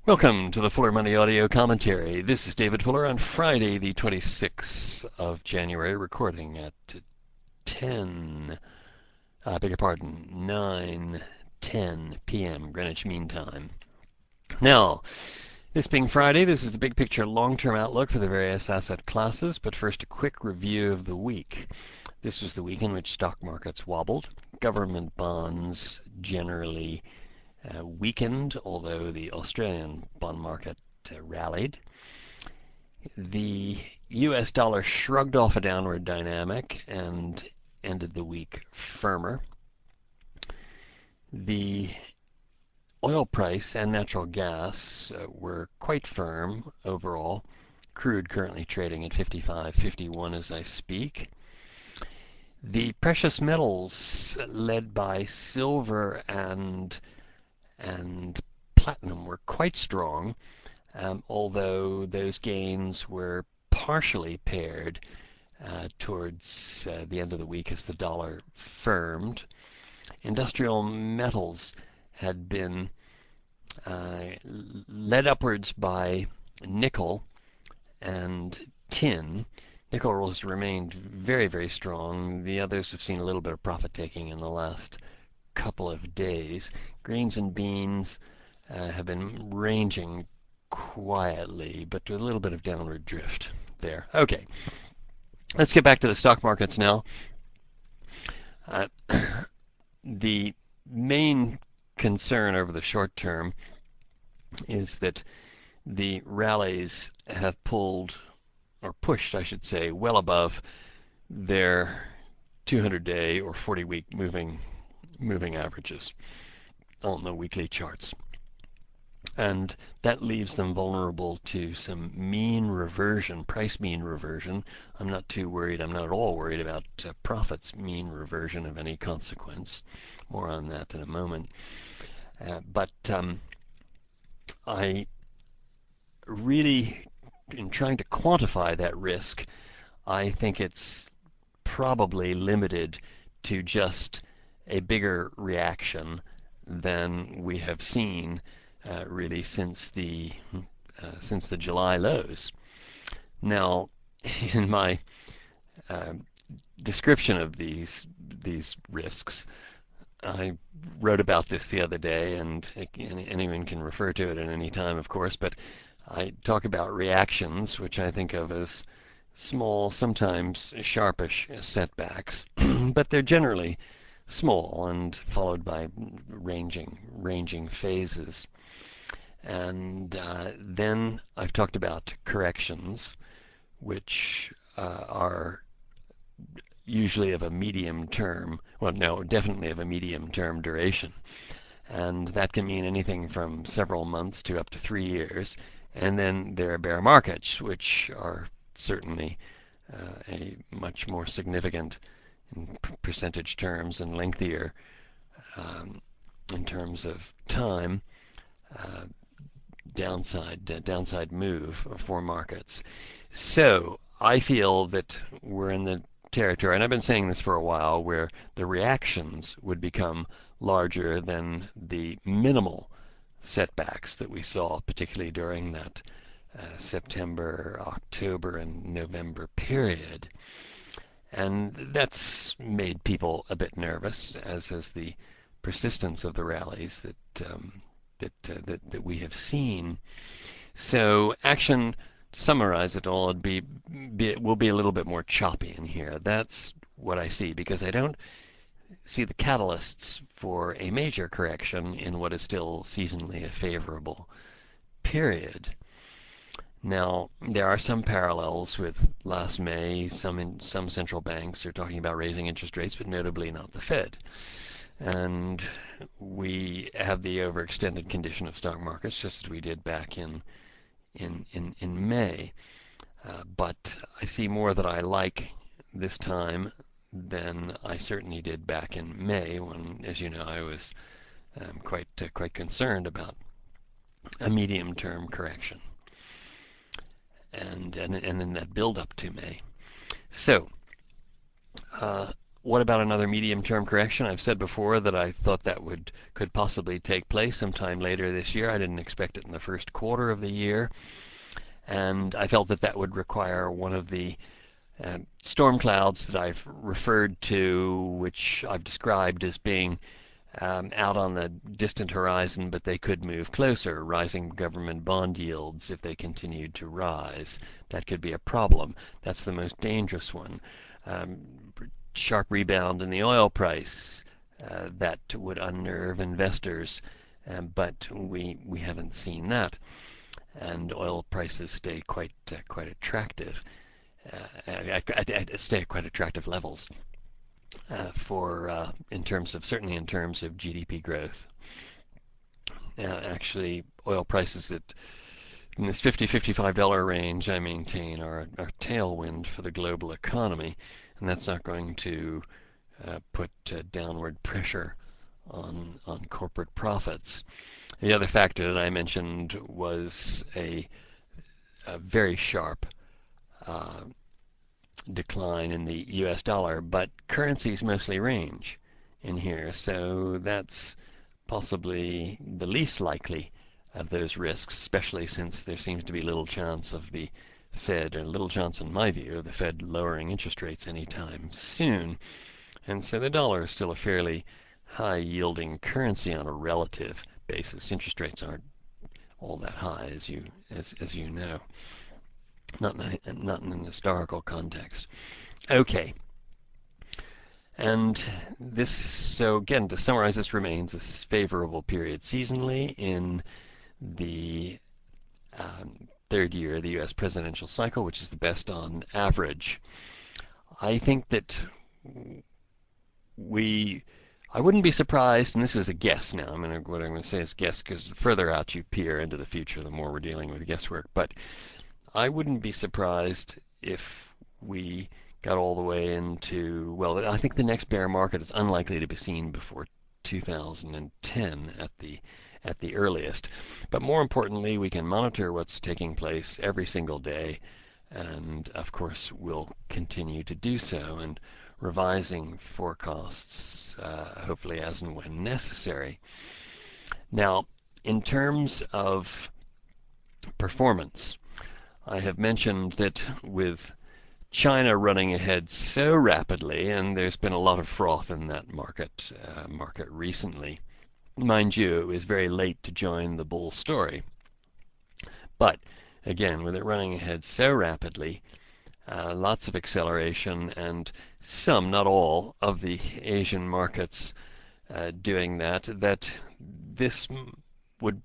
Welcome to the Fuller Money Audio Commentary. This is David Fuller on Friday, the 26th of January, recording at 10, beg your pardon, 9:10 p.m. Greenwich Mean Time. Now, this being Friday, this is the big picture long-term outlook for the various asset classes, but first a quick review of the week. This was the week in which stock markets wobbled. Government bonds generally weakened, although the Australian bond market rallied. The US dollar shrugged off a downward dynamic and ended the week firmer. The oil price and natural gas were quite firm overall. Crude currently trading at 55.51 as I speak. The precious metals, led by silver and platinum, were quite strong, although those gains were partially paired towards the end of the week as the dollar firmed. Industrial metals had been led upwards by nickel and tin. Nickel has remained very, very strong. The others have seen a little bit of profit taking in the last couple of days. Greens and beans have been ranging quietly, but with a little bit of downward drift there. Okay, let's get back to the stock markets now. The main concern over the short term is that the rallies have pulled, or pushed, I should say, well above their 200-day or 40-week moving averages on the weekly charts. And that leaves them vulnerable to some mean reversion, price mean reversion. I'm not too worried. I'm not at all worried about profits mean reversion of any consequence. More on that in a moment. But I really, in trying to quantify that risk, I think it's probably limited to just a bigger reaction than we have seen really since the July lows. Now, in my description of these risks, I wrote about this the other day, and anyone can refer to it at any time, of course, but I talk about reactions, which I think of as small, sometimes sharpish setbacks, but they're generally small and followed by ranging phases. And then I've talked about corrections, which are usually of a medium term, well, no, definitely of a medium term duration. And that can mean anything from several months to up to 3 years. And then there are bear markets, which are certainly a much more significant in percentage terms and lengthier in terms of time downside move for markets. So I feel that we're in the territory, and I've been saying this for a while, where the reactions would become larger than the minimal setbacks that we saw, particularly during that September, October, and November period. And that's made people a bit nervous, as has the persistence of the rallies that we have seen. So action, to summarize it all, will be a little bit more choppy in here. That's what I see, because I don't see the catalysts for a major correction in what is still seasonally a favorable period. Now, there are some parallels with last May. Some central banks are talking about raising interest rates, but notably not the Fed. And we have the overextended condition of stock markets, just as we did back in May. But I see more that I like this time than I certainly did back in May, when, as you know, I was quite concerned about a medium-term correction, and in that build-up to May. So What about another medium-term correction? I've said before that I thought that could possibly take place sometime later this year. I didn't expect it in the first quarter of the year, and I felt that that would require one of the storm clouds that I've referred to, which I've described as being out on the distant horizon, but they could move closer. Rising government bond yields, if they continued to rise, that could be a problem. That's the most dangerous one. Sharp rebound in the oil price, that would unnerve investors, but we haven't seen that, and oil prices stay quite attractive, stay at quite attractive levels for certainly in terms of GDP growth. Actually, oil prices in this $50-$55 range, I maintain, are a tailwind for the global economy, and that's not going to put downward pressure on corporate profits. The other factor that I mentioned was a very sharp decline in the US dollar, but currencies mostly range in here, so that's possibly the least likely of those risks, especially since there seems to be little chance of the Fed, or little chance in my view, of the Fed lowering interest rates anytime soon. And so the dollar is still a fairly high yielding currency on a relative basis. Interest rates aren't all that high, as you know. Not in an historical context. Okay. And this, so again, to summarize, this remains a favorable period seasonally in the third year of the U.S. presidential cycle, which is the best on average. I think that I wouldn't be surprised, and this is a guess now, what I'm going to say is guess, because the further out you peer into the future, the more we're dealing with guesswork, but I wouldn't be surprised if we got all the way into, well, I think the next bear market is unlikely to be seen before 2010 at the earliest. But more importantly, we can monitor what's taking place every single day, and of course we'll continue to do so, and revising forecasts hopefully as and when necessary. Now, in terms of performance, I have mentioned that with China running ahead so rapidly, and there's been a lot of froth in that market recently. Mind you, it was very late to join the bull story. But again, with it running ahead so rapidly, lots of acceleration, and some, not all, of the Asian markets doing that this would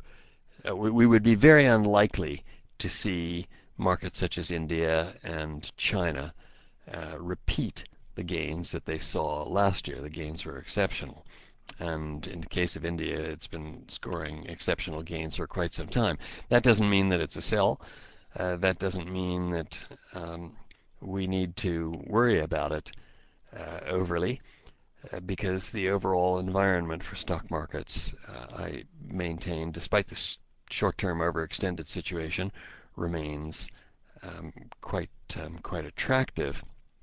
we would be very unlikely to see markets such as India and China repeat the gains that they saw last year. The gains were exceptional. And in the case of India, it's been scoring exceptional gains for quite some time. That doesn't mean that it's a sell. That doesn't mean that we need to worry about it overly, because the overall environment for stock markets, I maintain, despite the short-term overextended situation, remains quite attractive.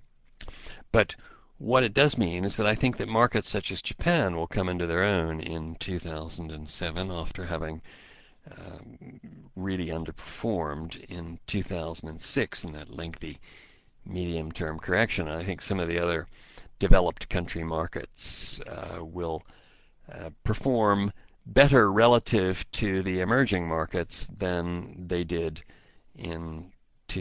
But what it does mean is that I think that markets such as Japan will come into their own in 2007 after having really underperformed in 2006 in that lengthy medium-term correction. I think some of the other developed country markets will perform better relative to the emerging markets than they did in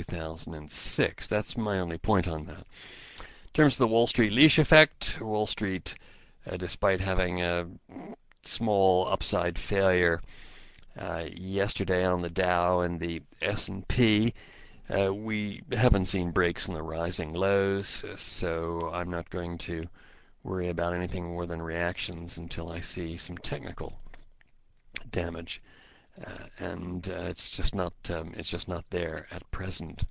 2006. That's my only point on that. In terms of the Wall Street leash effect, Wall Street, despite having a small upside failure yesterday on the Dow and the S&P, we haven't seen breaks in the rising lows, so I'm not going to worry about anything more than reactions until I see some technical damage, and it's just not there at present.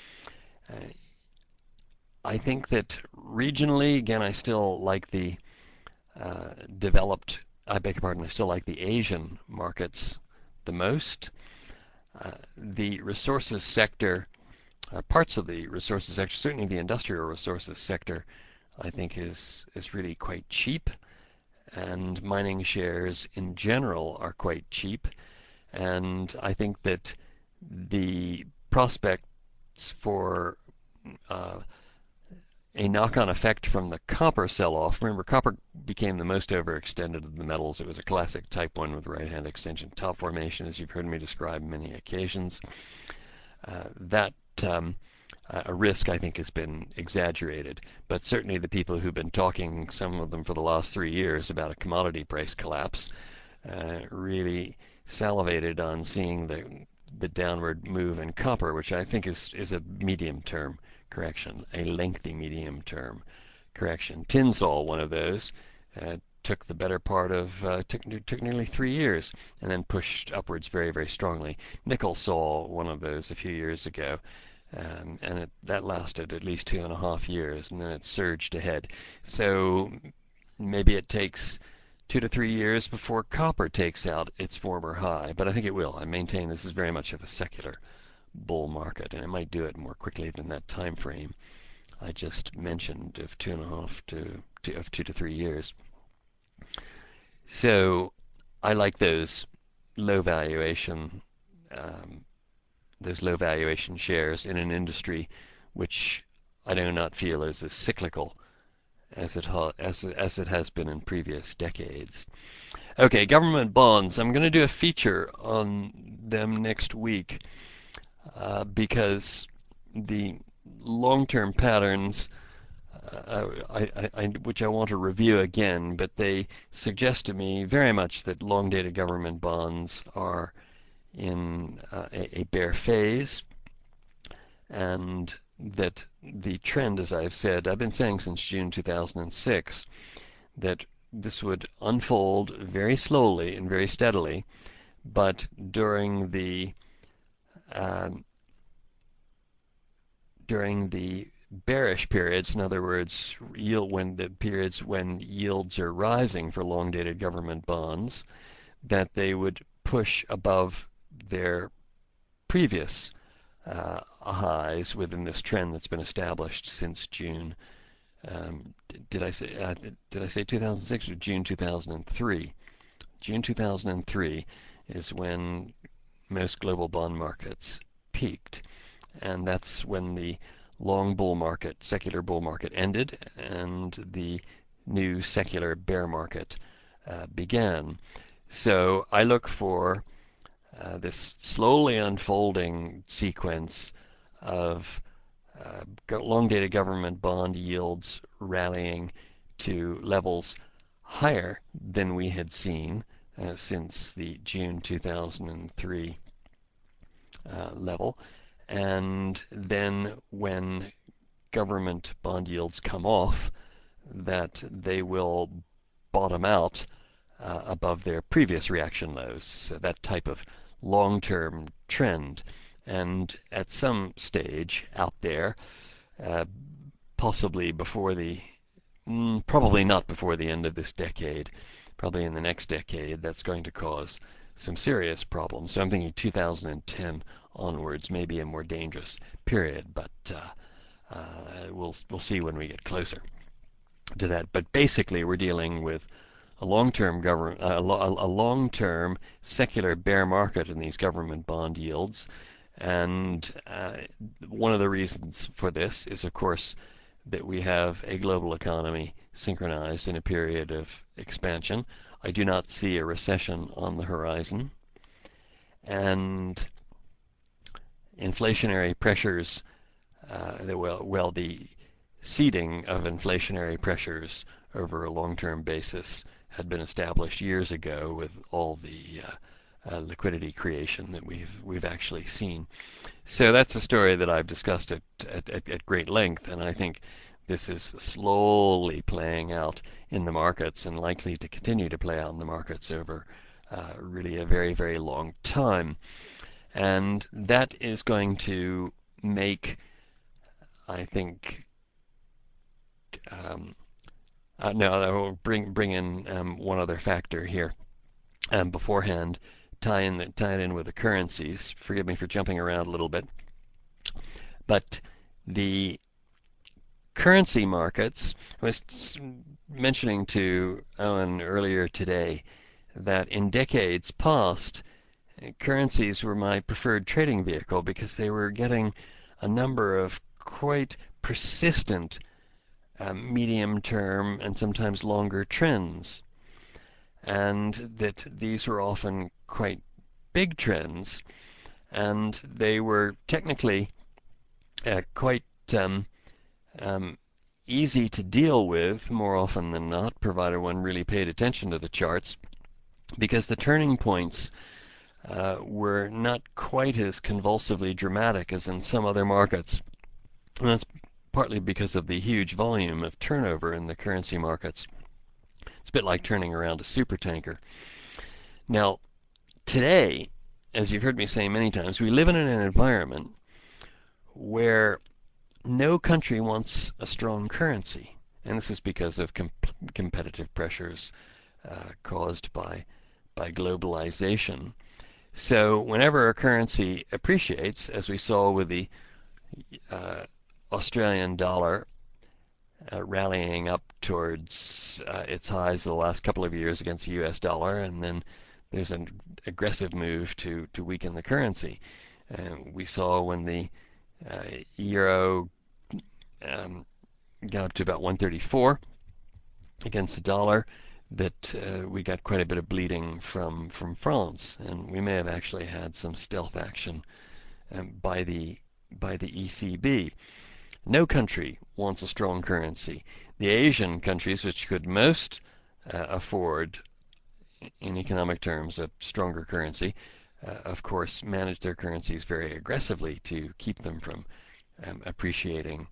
I think that regionally, again, I still like the I still like the Asian markets the most. The resources sector, parts of the resources sector, certainly the industrial resources sector, I think is really quite cheap, and mining shares in general are quite cheap. And I think that the prospects for uh, a knock-on effect from the copper sell-off. Remember, copper became the most overextended of the metals. It was a classic type 1 with right-hand extension top formation, as you've heard me describe many occasions. That a risk, I think, has been exaggerated. But certainly the people who've been talking, some of them for the last 3 years, about a commodity price collapse, really salivated on seeing the downward move in copper, which I think is a medium-term correction, a lengthy medium-term correction. Tinsol, one of those, took the better part of took nearly 3 years and then pushed upwards very, very strongly. Nickel saw one of those a few years ago, and that lasted at least 2.5 years, and then it surged ahead. So maybe it takes 2 to 3 years before copper takes out its former high, but I think it will. I maintain this is very much of a secular bull market, and it might do it more quickly than that time frame I just mentioned of 2 to 3 years. So I like low valuation um, those low valuation shares in an industry which I do not feel is as cyclical as it has been in previous decades. Okay, government bonds. I'm going to do a feature on them next week because the long-term patterns, which I want to review again, but they suggest to me very much that long-dated government bonds are in a bear phase, and that the trend, as I've said, I've been saying since June 2006, that this would unfold very slowly and very steadily, but um, during the bearish periods, in other words, when the periods when yields are rising for long-dated government bonds, that they would push above their previous highs within this trend that's been established since June. Um, did I say 2006 or June 2003? June 2003 is when most global bond markets peaked, and that's when the long bull market, secular bull market ended, and the new secular bear market began. So I look for this slowly unfolding sequence of long-dated government bond yields rallying to levels higher than we had seen since the June 2003 level. And then when government bond yields come off, that they will bottom out above their previous reaction lows. So that type of long-term trend. And at some stage out there, uh, possibly probably not before the end of this decade, probably in the next decade, that's going to cause some serious problems. So I'm thinking 2010 onwards may be a more dangerous period, but we'll see when we get closer to that. But basically, we're dealing with a long-term secular bear market in these government bond yields, and one of the reasons for this is, of course, that we have a global economy synchronized in a period of expansion. I do not see a recession on the horizon, and inflationary pressures, the seeding of inflationary pressures over a long-term basis had been established years ago with all the liquidity creation that we've actually seen. So that's a story that I've discussed at great length, and I think this is slowly playing out in the markets and likely to continue to play out in the markets over really a very, very long time. And that is going to make, I think, no, I will bring in one other factor here beforehand, tie it in with the currencies. Forgive me for jumping around a little bit, but the currency markets, I was mentioning to Owen earlier today that in decades past, currencies were my preferred trading vehicle because they were getting a number of quite persistent medium-term and sometimes longer trends, and that these were often quite big trends, and they were technically quite easy to deal with more often than not, provided one really paid attention to the charts, because the turning points were not quite as convulsively dramatic as in some other markets. And that's partly because of the huge volume of turnover in the currency markets. It's a bit like turning around a supertanker. Now, today, as you've heard me say many times, we live in an environment where no country wants a strong currency. And this is because of competitive pressures caused by globalization. So whenever a currency appreciates, as we saw with the Australian dollar rallying up towards its highs the last couple of years against the US dollar, and then there's an aggressive move to weaken the currency. We saw when the euro got up to about 134 against the dollar, that we got quite a bit of bleeding from France, and we may have actually had some stealth action by the ECB. No country wants a strong currency. The Asian countries, which could most afford, in economic terms, a stronger currency, of course, manage their currencies very aggressively to keep them from appreciating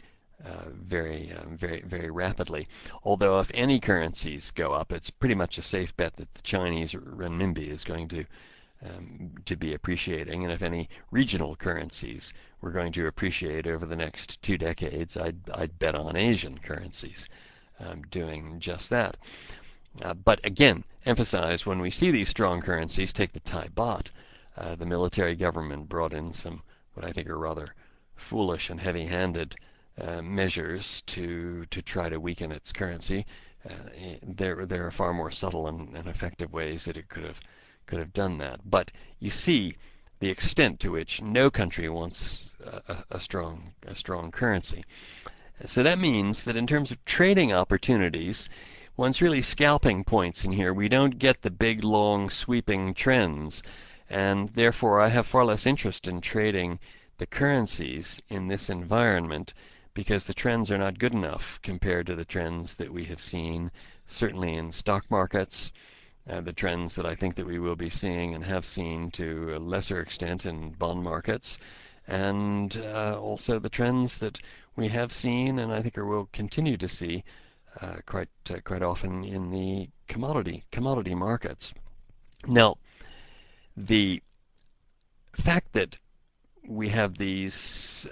very rapidly. Although if any currencies go up, it's pretty much a safe bet that the Chinese renminbi is going to be appreciating, and if any regional currencies were going to appreciate over the next 2 decades, I'd bet on Asian currencies doing just that. But again, emphasize when we see these strong currencies, take the Thai baht. The military government brought in some what I think are rather foolish and heavy-handed measures to try to weaken its currency. There are far more subtle and effective ways that it could have done that. But you see the extent to which no country wants a strong currency. So that means that in terms of trading opportunities, one's really scalping points in here. We don't get the big, long, sweeping trends, and therefore I have far less interest in trading the currencies in this environment because the trends are not good enough compared to the trends that we have seen, certainly in stock markets, the trends that I think that we will be seeing and have seen to a lesser extent in bond markets, and also the trends that we have seen and I think will continue to see quite often in the commodity markets. Now, the fact that we have these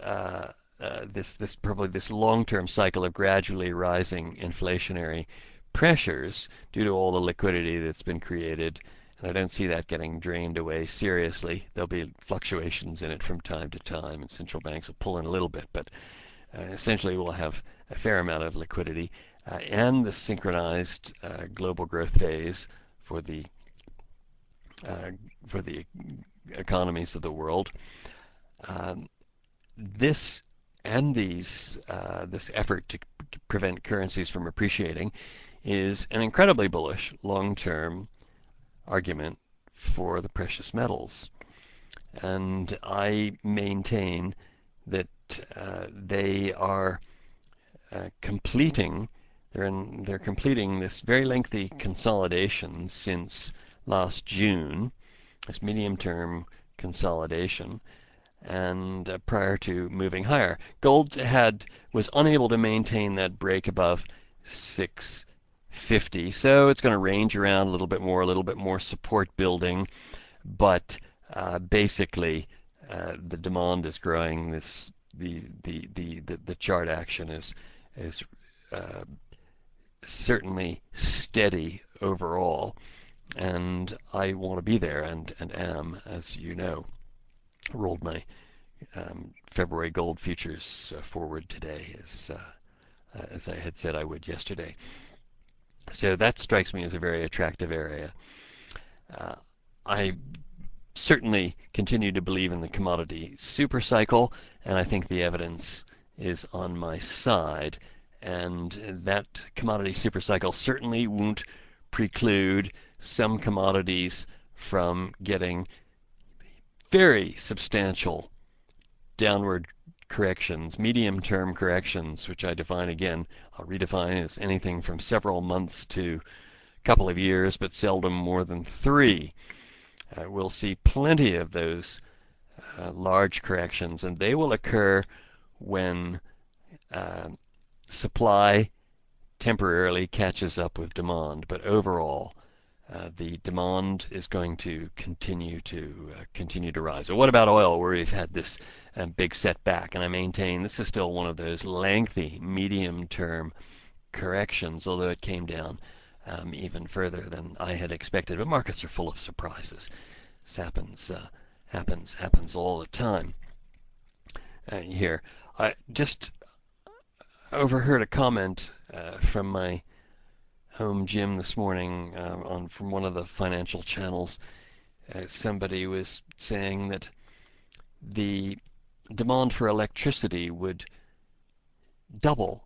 this long-term cycle of gradually rising inflationary pressures due to all the liquidity that's been created, and I don't see that getting drained away seriously. There'll be fluctuations in it from time to time, and central banks will pull in a little bit, but essentially we'll have a fair amount of liquidity, and the synchronized global growth phase for the economies of the world. This effort to prevent currencies from appreciating is an incredibly bullish long-term argument for the precious metals, and I maintain that they are completing this very lengthy consolidation since last June, this medium-term consolidation, and prior to moving higher. Gold was unable to maintain that break above 650, so it's going to range around a little bit more support building, but basically the demand is growing. The chart action is certainly steady overall, and I want to be there and am, as you know. Rolled my February gold futures forward today as as I had said I would yesterday. So that strikes me as a very attractive area. Uh, I certainly continue to believe in the commodity supercycle, and I think the evidence is on my side. And that commodity supercycle certainly won't preclude some commodities from getting very substantial downward corrections, medium-term corrections, which I define again, I'll redefine as anything from several months to a couple of years, but seldom more than 3. We'll see plenty of those large corrections, and they will occur when uh, supply temporarily catches up with demand. But overall, the demand is going to continue to rise. So what about oil, where we've had this big setback? And I maintain this is still one of those lengthy, medium-term corrections, although it came down even further than I had expected. But markets are full of surprises. This happens all the time here. I just overheard a comment from my home gym this morning from one of the financial channels. Somebody was saying that the demand for electricity would double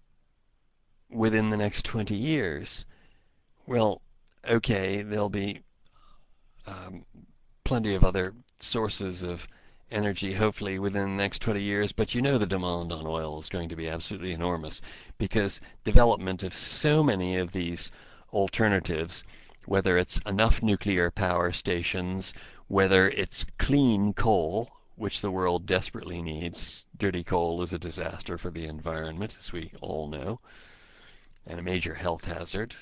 within the next 20 years. Well, okay, there'll be um, plenty of other sources of energy, hopefully within the next 20 years, but you know the demand on oil is going to be absolutely enormous because development of so many of these alternatives, whether it's enough nuclear power stations, whether it's clean coal, which the world desperately needs. Dirty coal is a disaster for the environment, as we all know, and a major health hazard.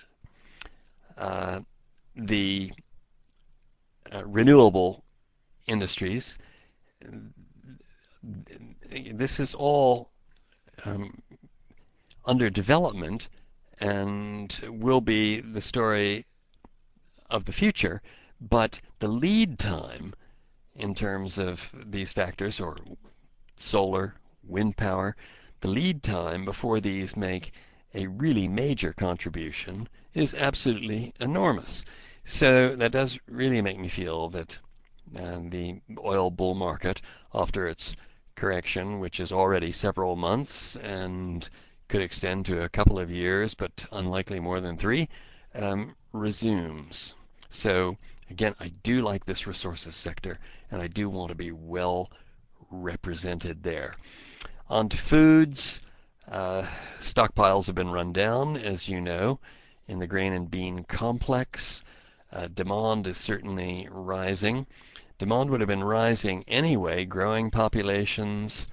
The renewable industries, this is all um, under development and will be the story of the future, but the lead time in terms of these factors, or solar, wind power, the lead time before these make a really major contribution is absolutely enormous. So that does really make me feel that the oil bull market, after its correction, which is already several months and could extend to a couple of years, but unlikely more than 3, resumes. So again, I do like this resources sector, and I do want to be well represented there. On to foods. Stockpiles have been run down, as you know, in the grain and bean complex. Demand is certainly rising. Demand would have been rising anyway, growing populations,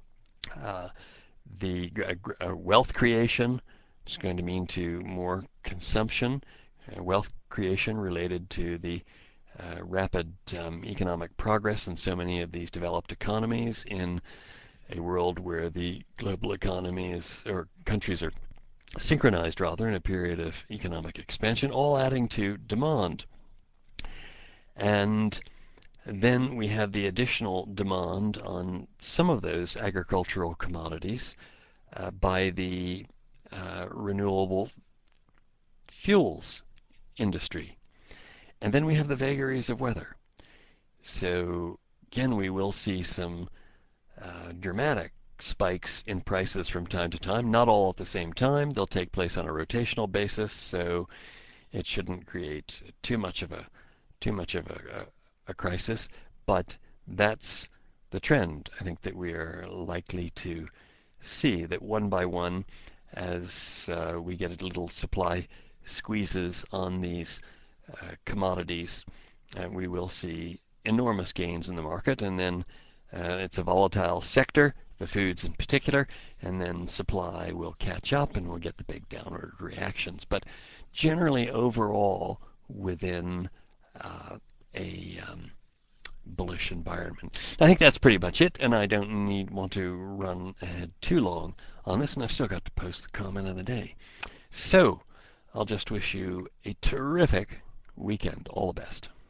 the wealth creation, which is going to mean to more consumption, wealth creation related to the rapid economic progress in so many of these developed economies in a world where the global economy is, or countries are synchronized rather, in a period of economic expansion, all adding to demand. And then we have the additional demand on some of those agricultural commodities by the renewable fuels industry. And then we have the vagaries of weather. So again, we will see some dramatic spikes in prices from time to time, not all at the same time. They'll take place on a rotational basis, so it shouldn't create too much of a crisis, but that's the trend. I think that we are likely to see that one by one, as we get a little supply squeezes on these commodities, we will see enormous gains in the market, and then it's a volatile sector, the foods in particular, and then supply will catch up and we'll get the big downward reactions. But generally overall within a bullish environment. I think that's pretty much it, and I don't want to run ahead too long on this, and I've still got to post the comment of the day. So I'll just wish you a terrific weekend. All the best.